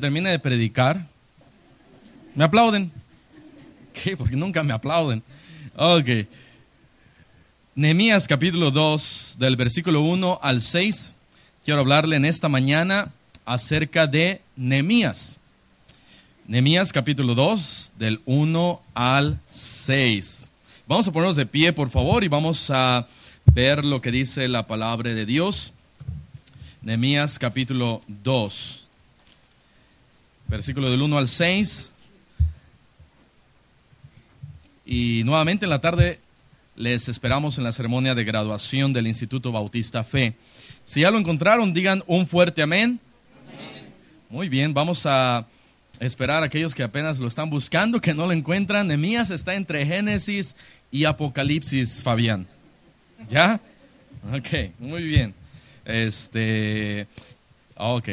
termine de predicar, ¿me aplauden? ¿Qué? Porque nunca me aplauden. Ok. Nehemías capítulo 2, del versículo 1 al 6. Quiero hablarle en esta mañana acerca de Nehemías. Nehemías capítulo 2, del 1 al 6. Vamos a ponernos de pie, por favor, y vamos a ver lo que dice la palabra de Dios. Nehemías capítulo 2, versículo del 1 al 6. Y nuevamente en la tarde les esperamos en la ceremonia de graduación del Instituto Bautista Fe. Si ya lo encontraron, digan un fuerte amén. Amén. Muy bien, vamos a esperar a aquellos que apenas lo están buscando, que no lo encuentran. Nehemías está entre Génesis y Apocalipsis, Fabián. ¿Ya? Ok, muy bien. Ok.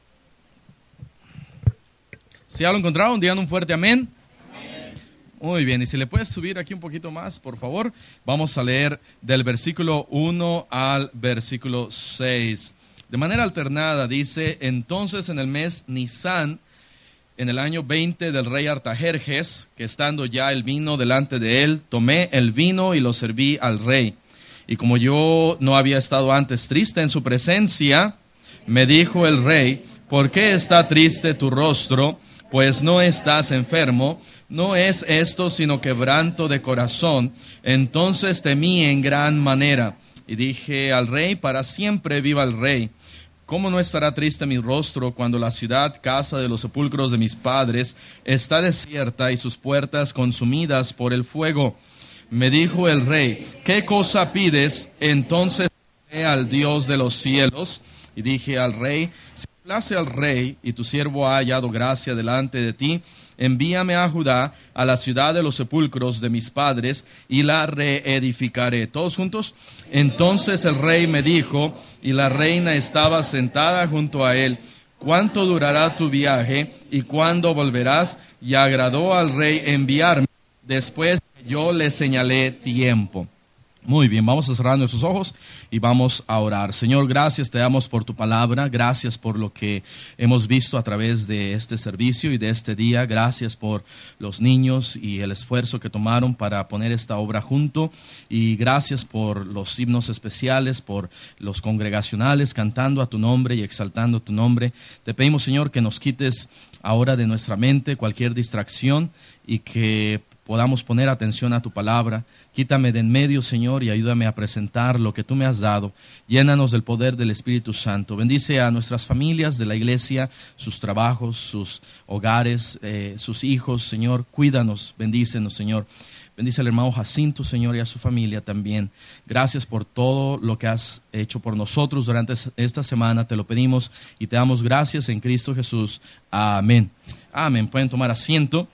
Si ya lo encontraron, digan un fuerte amén. Muy bien, y si le puedes subir aquí un poquito más, por favor. Vamos a leer del versículo 1 al versículo 6. De manera alternada dice: entonces en el mes Nisán, en el año 20 del rey Artajerjes, que estando ya el vino delante de él, tomé el vino y lo serví al rey. Y como yo no había estado antes triste en su presencia, me dijo el rey: ¿por qué está triste tu rostro? Pues no estás enfermo. No es esto sino quebranto de corazón. Entonces temí en gran manera y dije al rey: para siempre viva el rey. ¿Cómo no estará triste mi rostro cuando la ciudad, casa de los sepulcros de mis padres, está desierta y sus puertas consumidas por el fuego? Me dijo el rey: ¿qué cosa pides? Entonces oré al Dios de los cielos y dije al rey: si place al rey y tu siervo ha hallado gracia delante de ti, envíame a Judá, a la ciudad de los sepulcros de mis padres, y la reedificaré. ¿Todos juntos? Entonces el rey me dijo, y la reina estaba sentada junto a él: ¿cuánto durará tu viaje y cuándo volverás? Y agradó al rey enviarme, después yo le señalé tiempo. Muy bien, vamos a cerrar nuestros ojos y vamos a orar. Señor, gracias te damos por tu palabra, gracias por lo que hemos visto a través de este servicio y de este día. Gracias por los niños y el esfuerzo que tomaron para poner esta obra junto, y gracias por los himnos especiales, por los congregacionales cantando a tu nombre y exaltando tu nombre. Te pedimos, Señor, que nos quites ahora de nuestra mente cualquier distracción y que podamos poner atención a tu palabra. Quítame de en medio, Señor, y ayúdame a presentar lo que tú me has dado. Llénanos del poder del Espíritu Santo. Bendice a nuestras familias de la iglesia, sus trabajos, sus hogares, sus hijos, Señor. Cuídanos, bendícenos, Señor. Bendice al hermano Jacinto, Señor, y a su familia también. Gracias por todo lo que has hecho por nosotros durante esta semana. Te lo pedimos y te damos gracias en Cristo Jesús. Amén. Amén. Pueden tomar asiento.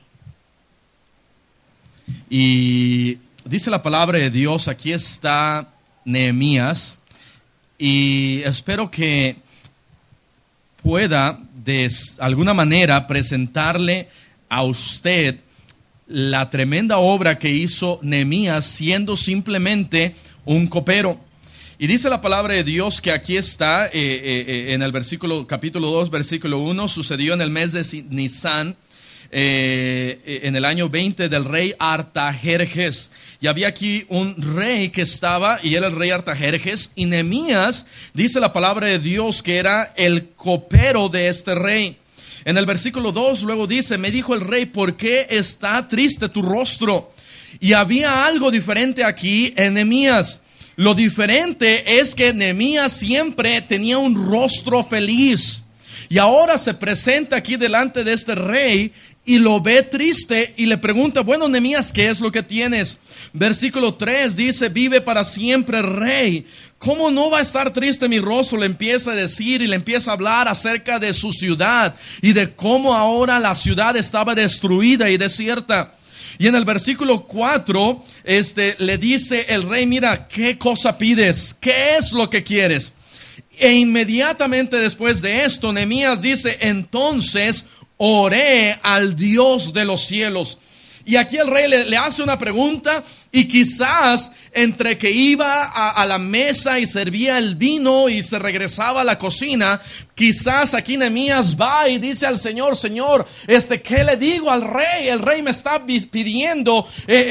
Y dice la palabra de Dios, aquí está Nehemías, y espero que pueda de alguna manera presentarle a usted la tremenda obra que hizo Nehemías siendo simplemente un copero. Y dice la palabra de Dios que aquí está en el capítulo 2, versículo 1, sucedió en el mes de Nisán, en el año 20 del rey Artajerjes. Y había aquí un rey que estaba, y era el rey Artajerjes, y Nehemías, dice la palabra de Dios, que era el copero de este rey. En el versículo 2 luego dice: me dijo el rey: ¿por qué está triste tu rostro? Y había algo diferente aquí en Nehemías. Lo diferente es que Nehemías siempre tenía un rostro feliz, y ahora se presenta aquí delante de este rey y lo ve triste y le pregunta: bueno, Nehemías, ¿qué es lo que tienes? Versículo 3 dice: vive para siempre, rey. ¿Cómo no va a estar triste mi rostro? Le empieza a decir y le empieza a hablar acerca de su ciudad y de cómo ahora la ciudad estaba destruida y desierta. Y en el versículo 4 le dice el rey: mira, ¿qué cosa pides? ¿Qué es lo que quieres? E inmediatamente después de esto, Nehemías dice: entonces oré al Dios de los cielos. Y aquí el rey le hace una pregunta, y quizás entre que iba a la mesa y servía el vino y se regresaba a la cocina, quizás aquí Nehemías va y dice al Señor: Señor, ¿qué le digo al rey? El rey me está pidiendo,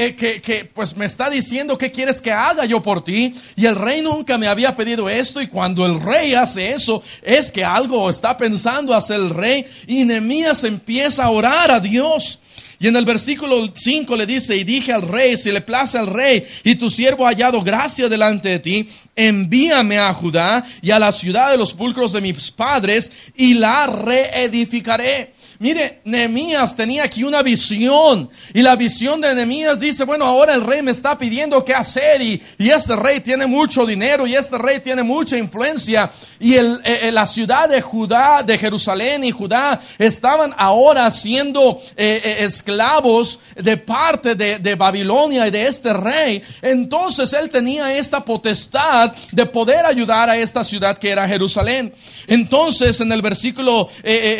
pues me está diciendo qué quieres que haga yo por ti, y el rey nunca me había pedido esto. Y cuando el rey hace eso, es que algo está pensando hacer el rey, y Nehemías empieza a orar a Dios. Y en el versículo 5 le dice: y dije al rey, si le place al rey y tu siervo ha hallado gracia delante de ti, envíame a Judá y a la ciudad de los sepulcros de mis padres, y la reedificaré. Mire, Nehemías tenía aquí una visión, y la visión de Nehemías dice: bueno, ahora el rey me está pidiendo qué hacer, y este rey tiene mucho dinero, y este rey tiene mucha influencia, y la ciudad de Judá, de Jerusalén y Judá, estaban ahora siendo esclavos de parte de Babilonia y de este rey. Entonces él tenía esta potestad de poder ayudar a esta ciudad que era Jerusalén. Entonces en el versículo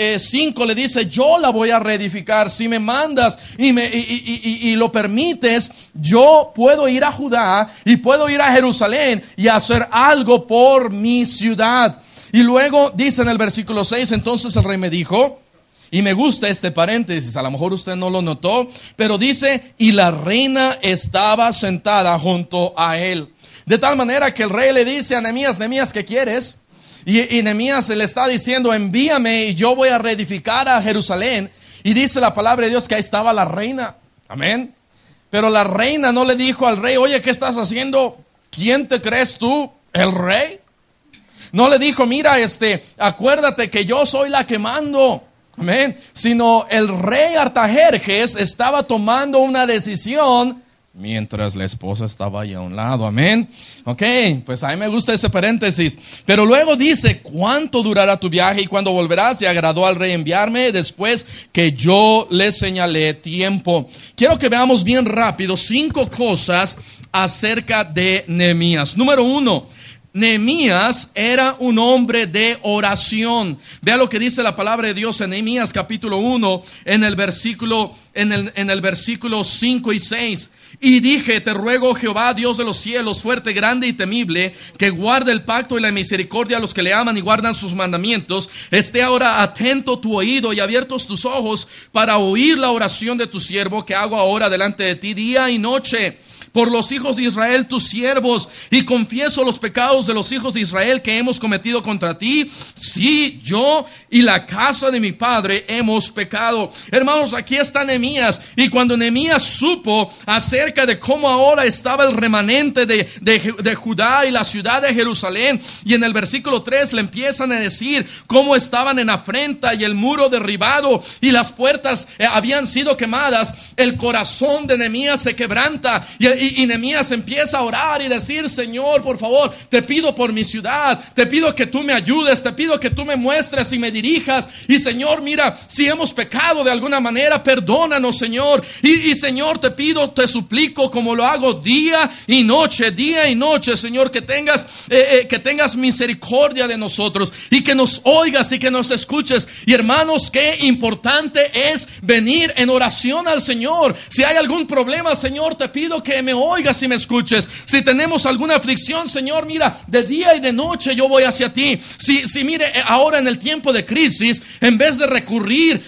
5 le dice: yo la voy a reedificar. Si me mandas y lo permites, yo puedo ir a Judá y puedo ir a Jerusalén y hacer algo por mi ciudad. Y luego dice en el versículo 6: entonces el rey me dijo, y me gusta este paréntesis, a lo mejor usted no lo notó, pero dice: y la reina estaba sentada junto a él. De tal manera que el rey le dice a Nehemías: Nehemías, ¿qué quieres? Y Nehemías le está diciendo: envíame y yo voy a reedificar a Jerusalén. Y dice la palabra de Dios que ahí estaba la reina. Amén. Pero la reina no le dijo al rey: oye, ¿qué estás haciendo? ¿Quién te crees tú? ¿El rey? No le dijo: mira, acuérdate que yo soy la que mando. Amén. Sino el rey Artajerjes estaba tomando una decisión mientras la esposa estaba ahí a un lado. Amén. Ok, pues a mí me gusta ese paréntesis. Pero luego dice: ¿cuánto durará tu viaje y cuándo volverás? Y agradó al rey enviarme después que yo le señalé tiempo. Quiero que veamos bien rápido 5 cosas acerca de Nehemías. Número 1, Nehemías era un hombre de oración. Vea lo que dice la palabra de Dios en Nehemías capítulo 1 en el versículo 5 y 6. Y dije: te ruego, Jehová, Dios de los cielos, fuerte, grande y temible, que guarde el pacto y la misericordia a los que le aman y guardan sus mandamientos. Esté ahora atento tu oído y abiertos tus ojos para oír la oración de tu siervo que hago ahora delante de ti día y noche por los hijos de Israel, tus siervos, y confieso los pecados de los hijos de Israel que hemos cometido contra ti. Sí, yo y la casa de mi padre hemos pecado. Hermanos, aquí está Nehemías, y cuando Nehemías supo acerca de cómo ahora estaba el remanente de Judá y la ciudad de Jerusalén, y en el versículo 3 le empiezan a decir cómo estaban en afrenta y el muro derribado y las puertas habían sido quemadas, el corazón de Nehemías se quebranta, y Nehemías empieza a orar y decir: Señor, por favor, te pido por mi ciudad, te pido que tú me ayudes, te pido que tú me muestres y me dirijas, y Señor, mira, si hemos pecado de alguna manera, perdónanos, Señor, y Señor, te pido, te suplico, como lo hago día y noche, Señor, que tengas misericordia de nosotros, y que nos oigas y que nos escuches. Y hermanos, qué importante es venir en oración al Señor. Si hay algún problema, Señor, te pido que me oigas y me escuches. Si tenemos alguna aflicción, Señor, mira, de día y de noche yo voy hacia ti. Si mire, ahora en el tiempo de crisis, en vez de recurrir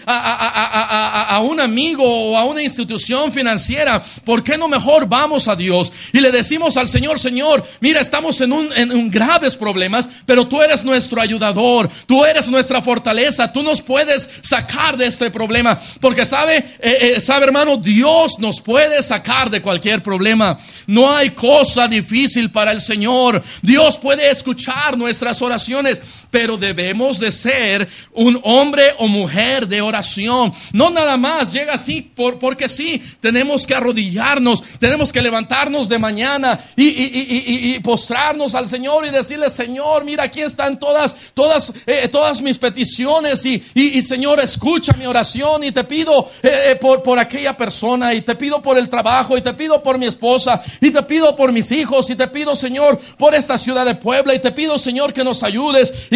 a un amigo o a una institución financiera, ¿por qué no mejor vamos a Dios y le decimos al Señor: Señor, mira, estamos en un graves problemas, pero tú eres nuestro ayudador, tú eres nuestra fortaleza, tú nos puedes sacar de este problema, porque sabe hermano, Dios nos puede sacar de cualquier problema. No hay cosa difícil para el Señor. Dios puede escuchar nuestras oraciones, pero debemos de ser un hombre o mujer de oración. No nada más llega así porque sí. Tenemos que arrodillarnos, tenemos que levantarnos de mañana y postrarnos al Señor y decirle: Señor, mira, aquí están todas mis peticiones, y Señor, escucha mi oración, y te pido por aquella persona, y te pido por el trabajo, y te pido por mi esposa, y te pido por mis hijos, y te pido, Señor, por esta ciudad de Puebla, y te pido, Señor, que nos ayudes y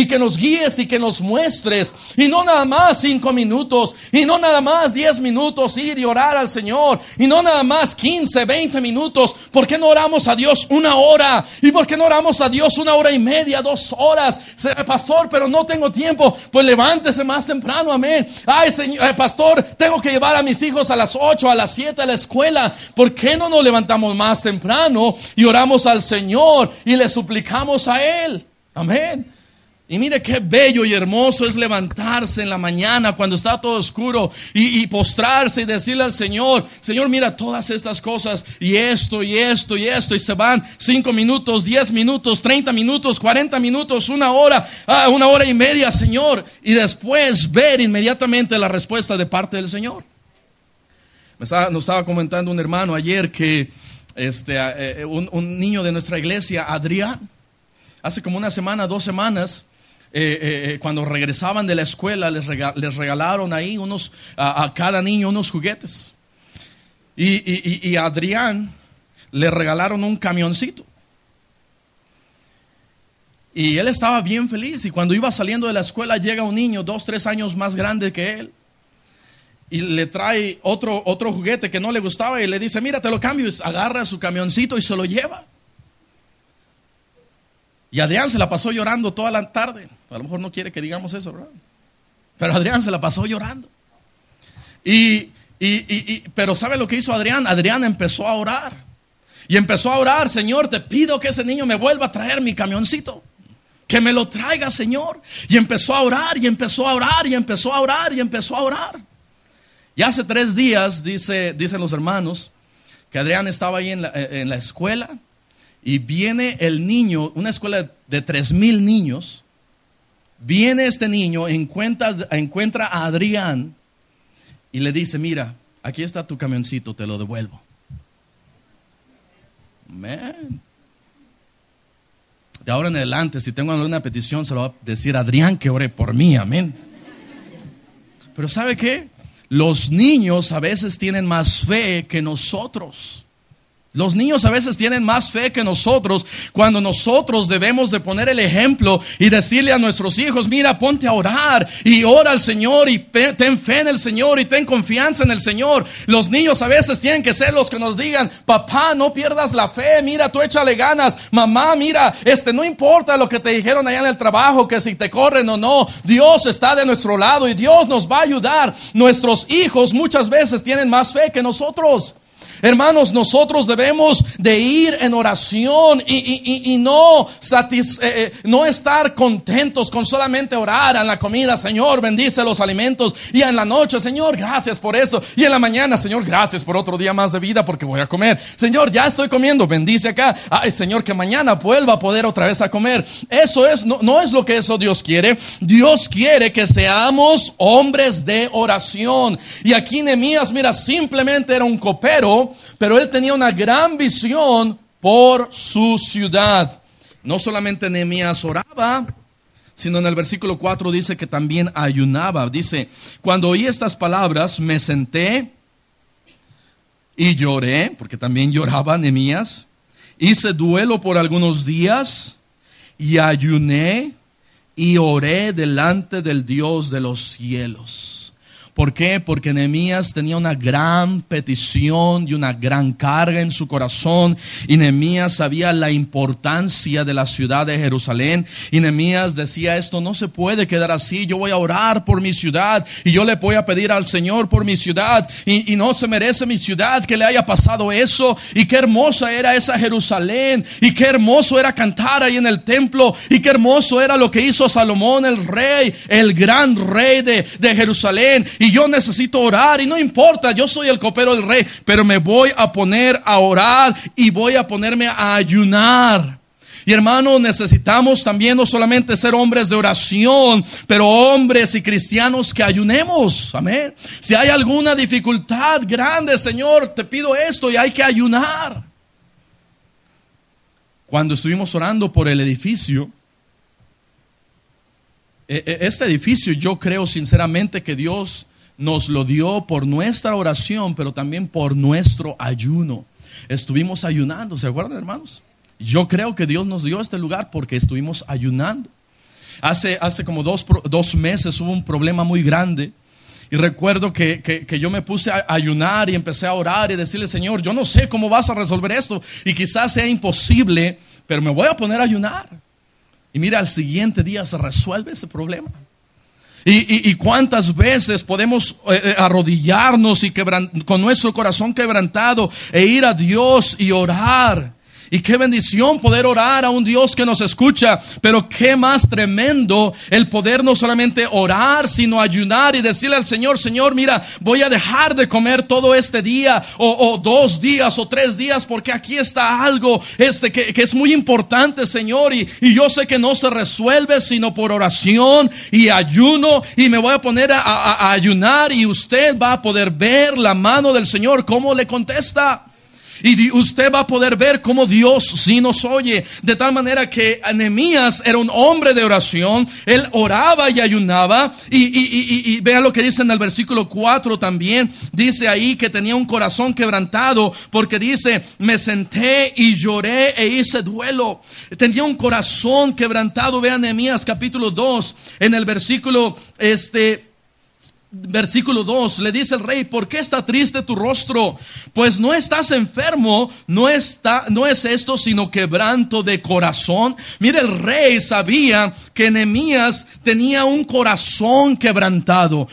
y que nos guíes y que nos muestres. Y no nada más 5 minutos, y no nada más 10 minutos ir y orar al Señor, y no nada más 15, 20 minutos. ¿Por qué no oramos a Dios 1 hora? ¿Y por qué no oramos a Dios 1 hora y media, 2 horas? Pastor, pero no tengo tiempo. Pues levántese más temprano, amén. Ay, señor, pastor, tengo que llevar a mis hijos a las 8, a las 7 a la escuela. ¿Por qué no nos levantamos más temprano y oramos al Señor y le suplicamos a Él? Amén. Y mire qué bello y hermoso es levantarse en la mañana cuando está todo oscuro y postrarse y decirle al Señor: Señor, mira todas estas cosas y esto y esto y esto, y se van 5 minutos, 10 minutos, 30 minutos, 40 minutos, 1 hora, 1 hora y media, Señor, y después ver inmediatamente la respuesta de parte del Señor. Nos estaba comentando un hermano ayer que un niño de nuestra iglesia, Adrián, hace como 1 semana, 2 semanas, cuando regresaban de la escuela, les regalaron ahí a cada niño unos juguetes. Y a Adrián le regalaron un camioncito. Y él estaba bien feliz. Y cuando iba saliendo de la escuela, llega un niño 2, 3 años más grande que él, y le trae otro juguete que no le gustaba y le dice: mira, te lo cambio. Y agarra su camioncito y se lo lleva. Y Adrián se la pasó llorando toda la tarde. A lo mejor no quiere que digamos eso, ¿verdad? Pero Adrián se la pasó llorando. Pero ¿sabe lo que hizo Adrián? Adrián empezó a orar. Y empezó a orar: Señor, te pido que ese niño me vuelva a traer mi camioncito. Que me lo traiga, Señor. Y empezó a orar, y empezó a orar, y empezó a orar, y empezó a orar. Y hace 3 días, dicen los hermanos, que Adrián estaba ahí en la escuela. Y viene el niño, una escuela de 3,000 niños. Viene este niño, encuentra a Adrián y le dice: mira, aquí está tu camioncito, te lo devuelvo. Amén. De ahora en adelante, si tengo alguna petición, se lo va a decir a Adrián que ore por mí, amén. Pero ¿sabe qué? Los niños a veces tienen más fe que nosotros. Los niños a veces tienen más fe que nosotros, cuando nosotros debemos de poner el ejemplo y decirle a nuestros hijos: mira, ponte a orar y ora al Señor y ten fe en el Señor y ten confianza en el Señor. Los niños a veces tienen que ser los que nos digan: papá, no pierdas la fe, mira, tú échale ganas. Mamá, mira, no importa lo que te dijeron allá en el trabajo, que si te corren o no, Dios está de nuestro lado y Dios nos va a ayudar. Nuestros hijos muchas veces tienen más fe que nosotros. Hermanos, nosotros debemos de ir en oración y no estar contentos con solamente orar en la comida: Señor, bendice los alimentos. Y en la noche: Señor, gracias por esto. Y en la mañana: Señor, gracias por otro día más de vida porque voy a comer. Señor, ya estoy comiendo, bendice acá. Ay, Señor, que mañana vuelva a poder otra vez a comer. Eso no es lo que Dios quiere. Dios quiere que seamos hombres de oración. Y aquí Nehemías, mira, simplemente era un copero, pero él tenía una gran visión por su ciudad. No solamente Nehemías oraba, sino en el versículo 4 dice que también ayunaba. Dice: cuando oí estas palabras, me senté y lloré, porque también lloraba Nehemías. Hice duelo por algunos días y ayuné y oré delante del Dios de los cielos. ¿Por qué? Porque Nehemías tenía una gran petición y una gran carga en su corazón. Y Nehemías sabía la importancia de la ciudad de Jerusalén. Y Nehemías decía: esto no se puede quedar así. Yo voy a orar por mi ciudad y yo le voy a pedir al Señor por mi ciudad. Y no se merece mi ciudad que le haya pasado eso. Y qué hermosa era esa Jerusalén. Y qué hermoso era cantar ahí en el templo. Y qué hermoso era lo que hizo Salomón, el rey, el gran rey de Jerusalén. Y yo necesito orar, y no importa, yo soy el copero del rey, pero me voy a poner a orar y voy a ponerme a ayunar. Y hermano, necesitamos también no solamente ser hombres de oración, pero hombres y cristianos que ayunemos. Amén. Si hay alguna dificultad grande: Señor, te pido esto, y hay que ayunar. Cuando estuvimos orando por el edificio, este edificio, yo creo sinceramente que Dios nos lo dio por nuestra oración, pero también por nuestro ayuno. Estuvimos ayunando, ¿se acuerdan, hermanos? Yo creo que Dios nos dio este lugar porque estuvimos ayunando. Hace como dos meses hubo un problema muy grande. Y recuerdo que yo me puse a ayunar y empecé a orar y decirle: Señor, yo no sé cómo vas a resolver esto. Y quizás sea imposible, pero me voy a poner a ayunar. Y mira, al siguiente día se resuelve ese problema. Y cuántas veces podemos arrodillarnos y con nuestro corazón quebrantado e ir a Dios y orar. Y qué bendición poder orar a un Dios que nos escucha. Pero qué más tremendo el poder no solamente orar, sino ayunar y decirle al Señor: Señor, mira, voy a dejar de comer todo este día, o 2 días o 3 días, porque aquí está algo que es muy importante, Señor, y yo sé que no se resuelve sino por oración y ayuno, y me voy a poner a ayunar, y usted va a poder ver la mano del Señor cómo le contesta. Y usted va a poder ver cómo Dios sí nos oye. De tal manera que Nehemías era un hombre de oración. Él oraba y ayunaba. Y vean lo que dice en el versículo 4 también. Dice ahí que tenía un corazón quebrantado, porque dice: me senté y lloré e hice duelo. Tenía un corazón quebrantado. Vean Nehemías capítulo 2, en el versículo Versículo 2, le dice el rey: ¿por qué está triste tu rostro? Pues no estás enfermo, no es esto sino quebranto de corazón. Mire, el rey sabía que Nehemías tenía un corazón quebrantado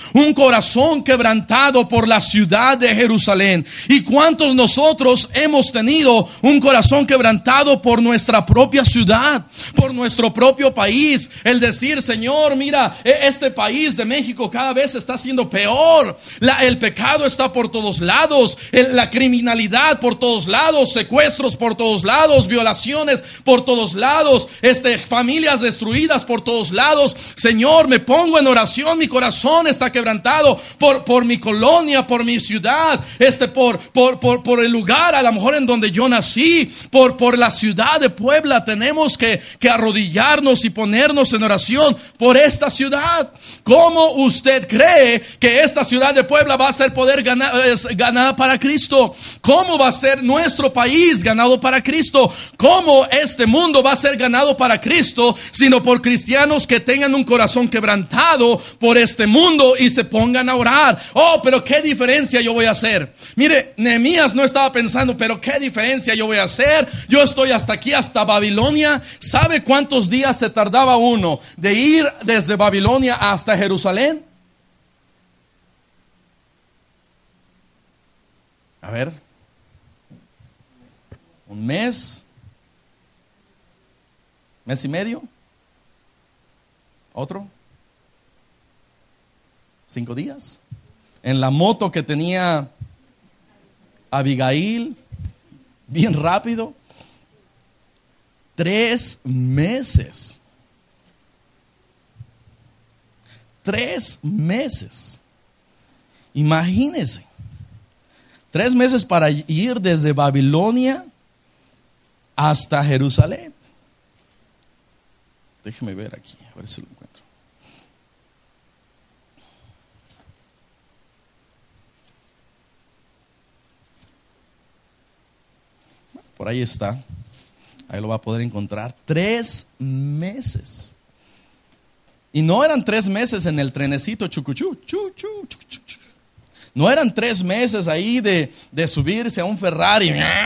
por la ciudad de Jerusalén. ¿Y cuántos nosotros hemos tenido un corazón quebrantado por nuestra propia ciudad, por nuestro propio país? El decir: Señor, mira, este país de México cada vez está siendo peor. El pecado está por todos lados, la criminalidad por todos lados, secuestros por todos lados, violaciones por todos lados, familias destruidas por todos lados. Señor, me pongo en oración, mi corazón está quebrantado por mi colonia, por mi ciudad, por el lugar a lo mejor en donde yo nací, por la ciudad de Puebla. Tenemos que arrodillarnos y ponernos en oración por esta ciudad. ¿Cómo usted cree que esta ciudad de Puebla va a ser ganada para Cristo? ¿Cómo va a ser nuestro país ganado para Cristo? ¿Cómo este mundo va a ser ganado para Cristo sino por cristianos que tengan un corazón quebrantado por este mundo y se pongan a orar? Oh, pero qué diferencia yo voy a hacer. Mire, Nehemías no estaba pensando: pero qué diferencia yo voy a hacer. Yo estoy hasta aquí, hasta Babilonia. ¿Sabe cuántos días se tardaba uno de ir desde Babilonia hasta Jerusalén? A ver, un mes y medio, otro, 5 días. En la moto que tenía Abigail, bien rápido, 3 meses. 3 meses. Imagínense. 3 meses para ir desde Babilonia hasta Jerusalén. Déjeme ver aquí, a ver si lo encuentro. Por ahí está. Ahí lo va a poder encontrar. 3 meses. Y no eran 3 meses en el trenecito chucuchú, No eran 3 meses ahí de subirse a un Ferrari.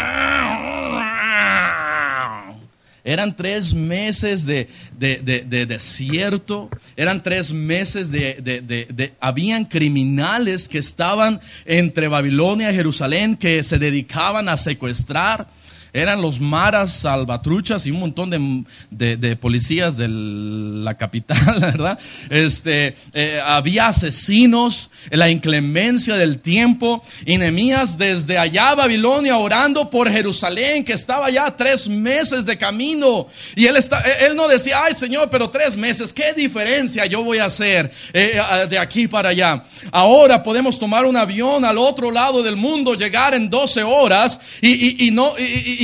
Eran 3 meses de desierto. Eran 3 meses habían criminales que estaban entre Babilonia y Jerusalén, que se dedicaban a secuestrar. Eran los maras, salvatruchas y un montón de policías de la capital, ¿verdad? Había asesinos, la inclemencia del tiempo. Y Nehemías desde allá Babilonia orando por Jerusalén, que estaba ya 3 meses de camino. Y él no decía: ay, Señor, pero 3 meses, ¿qué diferencia yo voy a hacer de aquí para allá? Ahora podemos tomar un avión al otro lado del mundo, llegar en 12 horas y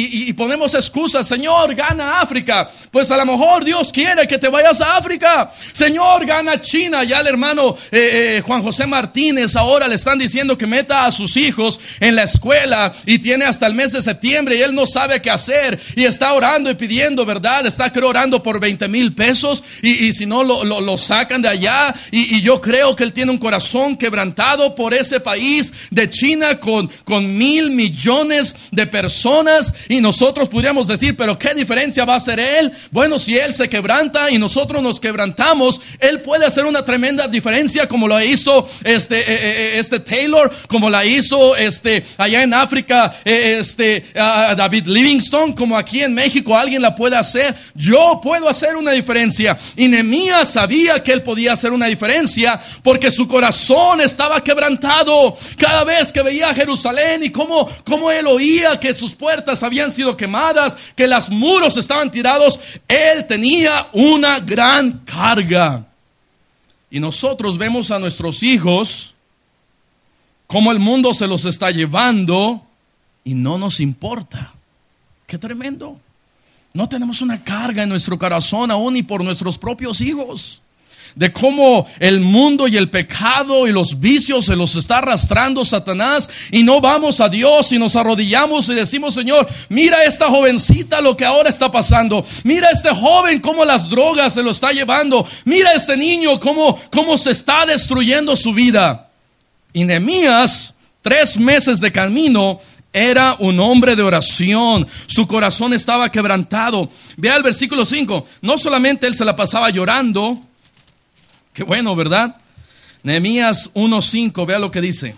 y ponemos excusas. Señor, gana África. Pues a lo mejor Dios quiere que te vayas a África. Señor, gana China. Ya el hermano Juan José Martínez ahora le están diciendo que meta a sus hijos en la escuela y tiene hasta el mes de septiembre y él no sabe qué hacer y está orando y pidiendo, ¿verdad? Está creo orando por 20,000 pesos y si no lo sacan de allá y yo creo que él tiene un corazón quebrantado por ese país de China con 1,000 millones de personas y nosotros podríamos decir, pero ¿qué diferencia va a hacer él? Bueno, si él se quebranta y nosotros nos quebrantamos, él puede hacer una tremenda diferencia como lo hizo Taylor, como la hizo allá en África David Livingstone, como aquí en México alguien la puede hacer. Yo puedo hacer una diferencia y Nehemías sabía que él podía hacer una diferencia porque su corazón estaba quebrantado cada vez que veía a Jerusalén y cómo él oía que sus puertas habían sido quemadas, que los muros estaban tirados. Él tenía una gran carga. Y nosotros vemos a nuestros hijos cómo el mundo se los está llevando y no nos importa. Qué tremendo. No tenemos una carga en nuestro corazón aún ni por nuestros propios hijos. De cómo el mundo y el pecado y los vicios se los está arrastrando Satanás y no vamos a Dios y nos arrodillamos y decimos, Señor, mira esta jovencita lo que ahora está pasando, mira este joven cómo las drogas se lo está llevando, mira este niño cómo se está destruyendo su vida. Y Nehemías, 3 meses de camino, era un hombre de oración. Su corazón estaba quebrantado. Vea el versículo 5. No solamente él se la pasaba llorando. Qué bueno, ¿verdad? Nehemías 1:5, vea lo que dice.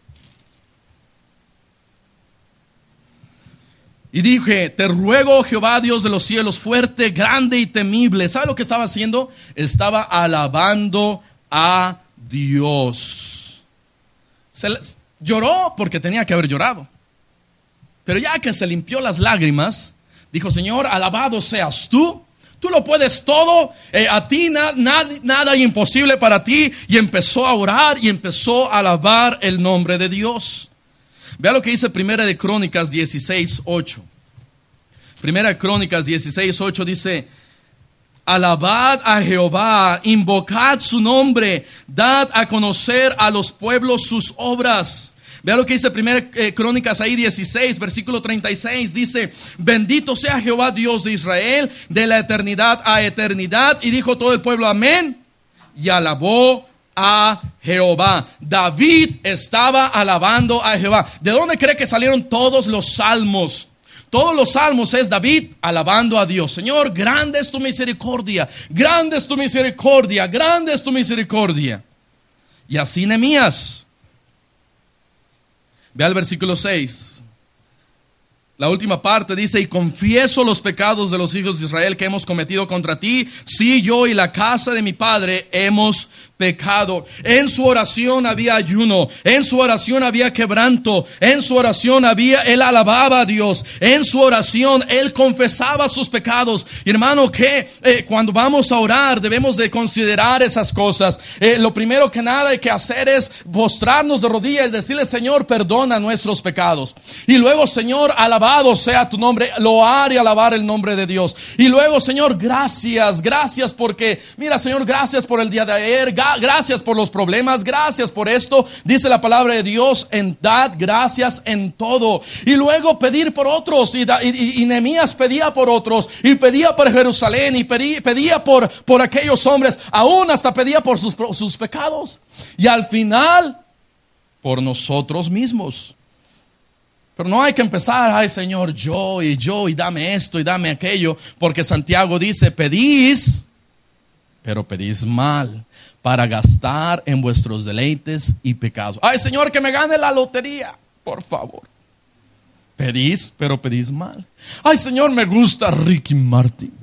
Y dije, te ruego, Jehová, Dios de los cielos, fuerte, grande y temible. ¿Sabe lo que estaba haciendo? Estaba alabando a Dios. Lloró porque tenía que haber llorado. Pero ya que se limpió las lágrimas, dijo, Señor, alabado seas tú. Tú lo puedes todo, a ti nada imposible para ti. Y empezó a orar y empezó a alabar el nombre de Dios. Vea lo que dice Primera de Crónicas 16:8. Primera de Crónicas 16:8 dice, alabad a Jehová, invocad su nombre, dad a conocer a los pueblos sus obras. Vea lo que dice Primera Crónicas ahí 16, versículo 36. Dice, bendito sea Jehová Dios de Israel, de la eternidad a eternidad. Y dijo todo el pueblo, amén. Y alabó a Jehová. David estaba alabando a Jehová. ¿De dónde cree que salieron todos los salmos? Todos los salmos es David alabando a Dios. Señor, grande es tu misericordia, grande es tu misericordia, grande es tu misericordia. Y así Nehemías. Ve al versículo 6. La última parte dice, y confieso los pecados de los hijos de Israel que hemos cometido contra ti. Sí, yo y la casa de mi padre hemos pecado. En su oración había ayuno, en su oración había quebranto, en su oración él alababa a Dios, en su oración él confesaba sus pecados. Y hermano, que cuando vamos a orar debemos de considerar esas cosas. Lo primero que nada hay que hacer es postrarnos de rodillas y decirle, Señor, perdona nuestros pecados. Y luego, Señor, alabado sea tu nombre, loar y alabar el nombre de Dios. Y luego, Señor, gracias porque, mira, Señor, gracias por el día de ayer, gracias por los problemas, gracias por esto. Dice la palabra de Dios, dad gracias en todo. Y luego pedir por otros. Y Nehemías pedía por otros, y pedía por Jerusalén, y pedía por aquellos hombres, aún hasta pedía por sus pecados. Y al final, por nosotros mismos. Pero no hay que empezar, ay Señor, yo, y dame esto, y dame aquello. Porque Santiago dice, pedís, pero pedís mal, para gastar en vuestros deleites y pecados. Ay Señor, que me gane la lotería, por favor. Pedís, pero pedís mal. Ay Señor, me gusta Ricky Martin.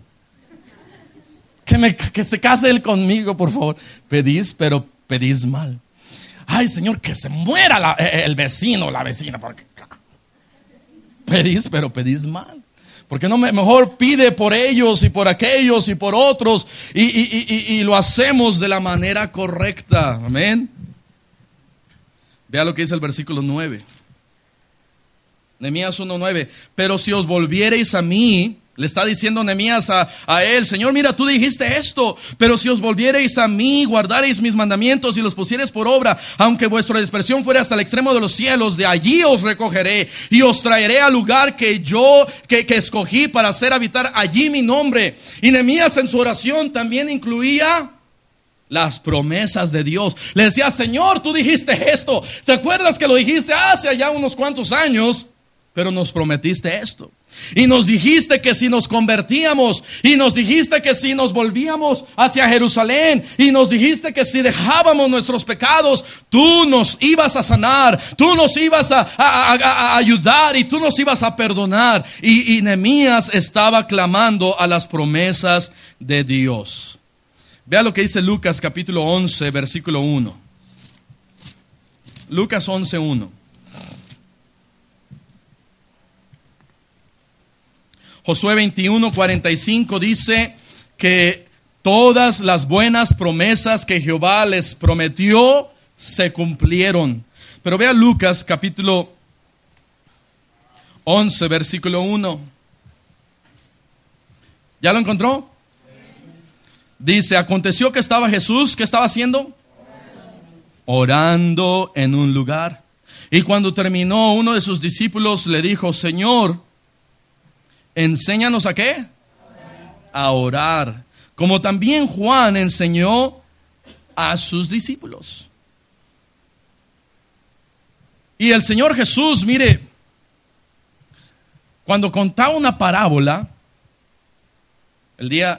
Que se case él conmigo, por favor. Pedís, pero pedís mal. Ay Señor, que se muera el vecino, la vecina, porque pedís, pero pedís mal. Porque no mejor pide por ellos y por aquellos y por otros y lo hacemos de la manera correcta. Amén. Vea lo que dice el versículo 9. Nehemías 1:9. Pero si os volviereis a mí, le está diciendo Nehemías a él, Señor, mira, tú dijiste esto, pero si os volviereis a mí, guardareis mis mandamientos y los pusiereis por obra, aunque vuestra dispersión fuera hasta el extremo de los cielos, de allí os recogeré y os traeré al lugar que yo escogí para hacer habitar allí mi nombre. Y Nehemías en su oración también incluía las promesas de Dios. Le decía, Señor, tú dijiste esto. ¿Te acuerdas que lo dijiste hace ya unos cuantos años? Pero nos prometiste esto. Y nos dijiste que si nos convertíamos, y nos dijiste que si nos volvíamos hacia Jerusalén, y nos dijiste que si dejábamos nuestros pecados, tú nos ibas a sanar, tú nos ibas a ayudar y tú nos ibas a perdonar. Y Nehemías estaba clamando a las promesas de Dios. Vea lo que dice Lucas capítulo 11, versículo 1. Lucas 11:1. Josué 21:45 dice que todas las buenas promesas que Jehová les prometió se cumplieron. Pero vea Lucas capítulo 11, versículo 1. ¿Ya lo encontró? Dice, aconteció que estaba Jesús, ¿qué estaba haciendo? Orando en un lugar. Y cuando terminó, uno de sus discípulos le dijo, Señor, enséñanos ¿a qué? A orar. Como también Juan enseñó a sus discípulos. Y el Señor Jesús, mire, cuando contaba una parábola, el día